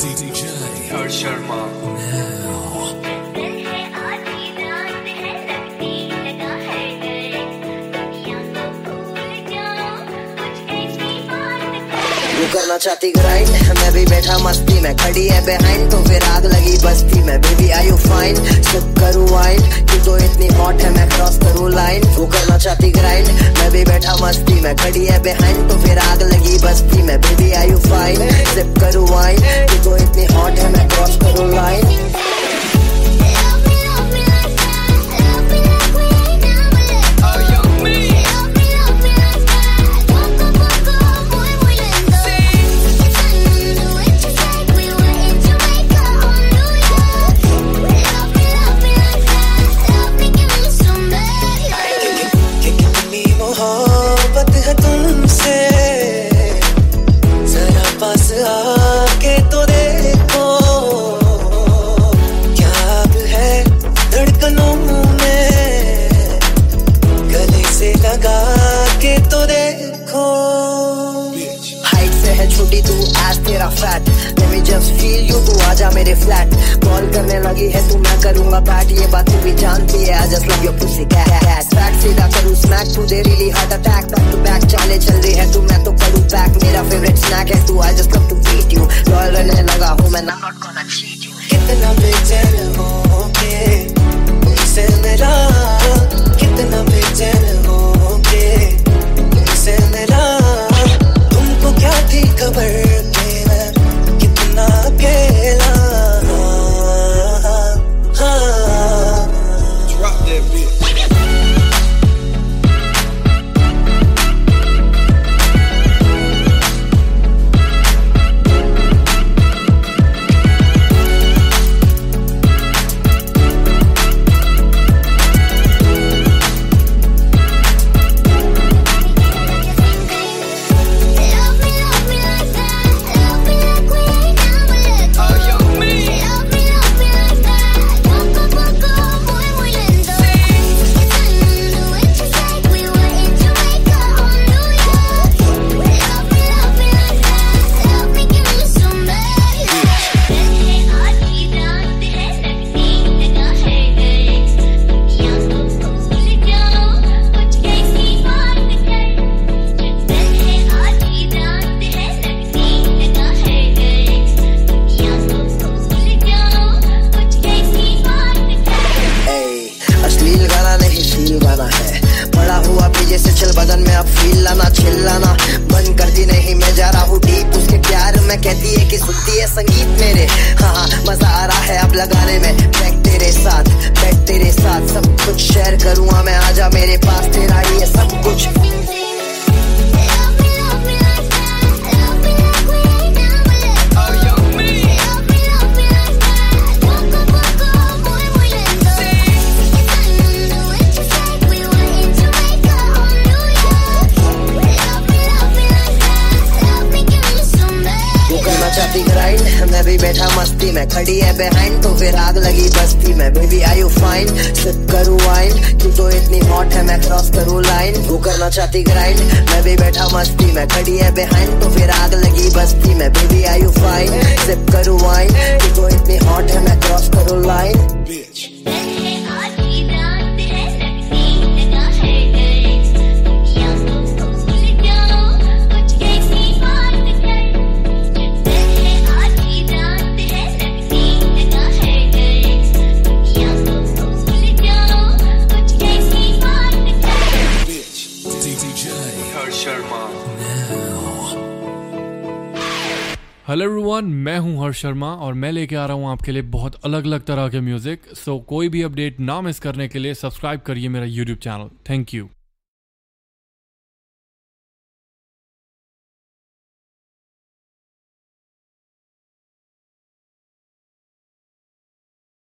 DJ हर्ष शर्मा। वो करना चाहती ग्राइंड, मैं भी बैठा मस्ती में, खड़ी है बिहाइंड तो फिर आग लगी बस्ती में। Baby are you fine, sip करूँ वाइन, तू तो इतनी हॉट है मैं क्रॉस करूँ लाइन। वो करना चाहती ग्राइंड, मैं भी बैठा मस्ती में, खड़ी है बिहाइंड तो फिर आग लगी बस्ती में। Baby are you fine, sip करूँ वाइन, तू तो इतनी हॉट है मैं क्रॉस करूँ लाइन। तुमसे जरा पास आके तो देखो, क्या आग है धड़कनों में, गले से लगा के तो देखो। हाइट से है छोटी तू, आज तेरा fat, let me just feel you, तू आजा मेरे फ्लैट। कॉल करने लगी है तू, मैं करूँगा बैट, ये बात तू भी जानती है, I just love your pussy cat। Back सीधा करूँ स्मैक, तू दे really hard attack, back to back चाले चल रही है तू, मैं तो करूँ बैक, मेरा फेवरेट स्नैक है तू, I just love to beat you, loyal रहने लगा हूँ मैं, I'm not gonna cheat you। कितना बेचैन होके तुमसे मेरा, कितना बेचैन होके तुमसे मेरा, तुमको क्या थी खबर कि मैं कितना अकेला। Drop that bitch। बदन में अब फील लाना, चिल्लाना बंद कर दी नहीं, मैं जा रहा हूँ डीप उसके प्यार में, कहती है कि सुनती है संगीत मेरे। हाँ मजा आ रहा है अब लगाने में, बैठ तेरे साथ सब कुछ शेयर करूँगा मैं, आजा मेरे पास, तेरा ही है सब कुछ। चाहती ग्राइंड, मैं भी बैठा मस्ती में, खड़ी है बिहाइंड तो फिर आग लगी बस्ती में। Baby are you fine, sip करूँ वाइन, तू तो इतनी हॉट है मैं क्रॉस करूँ लाइन। वो करना चाहती ग्राइंड, मैं भी बैठा मस्ती में, खड़ी है बिहाइंड तो फिर आग लगी बस्ती में। Baby are you fine, sip करूँ वाइन, तू तो इतनी हॉट है मैं क्रॉस करूँ लाइन। हेलो एवरीवन, मैं हूं हर्ष शर्मा और मैं लेके आ रहा हूं आपके लिए बहुत अलग अलग तरह के म्यूजिक। सो कोई भी अपडेट ना मिस करने के लिए सब्सक्राइब करिए मेरा यूट्यूब चैनल। Thank you.